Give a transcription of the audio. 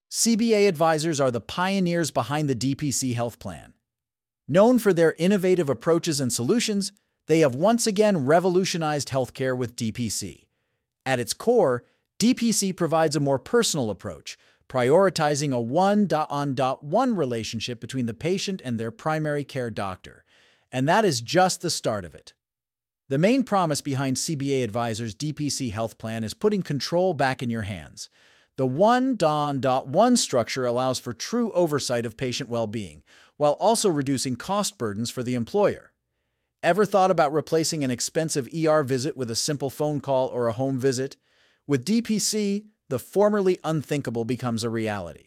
CBA Advisors are the pioneers behind the DPC Health Plan. Known for their innovative approaches and solutions, they have once again revolutionized healthcare with DPC. At its core, DPC provides a more personal approach, prioritizing a one-on-one relationship between the patient and their primary care doctor. And that is just the start of it. The main promise behind CBA Advisors' DPC Health Plan is putting control back in your hands. The one-on-one structure allows for true oversight of patient well-being, while also reducing cost burdens for the employer. Ever thought about replacing an expensive visit with a simple phone call or a home visit? With DPC, the formerly unthinkable becomes a reality.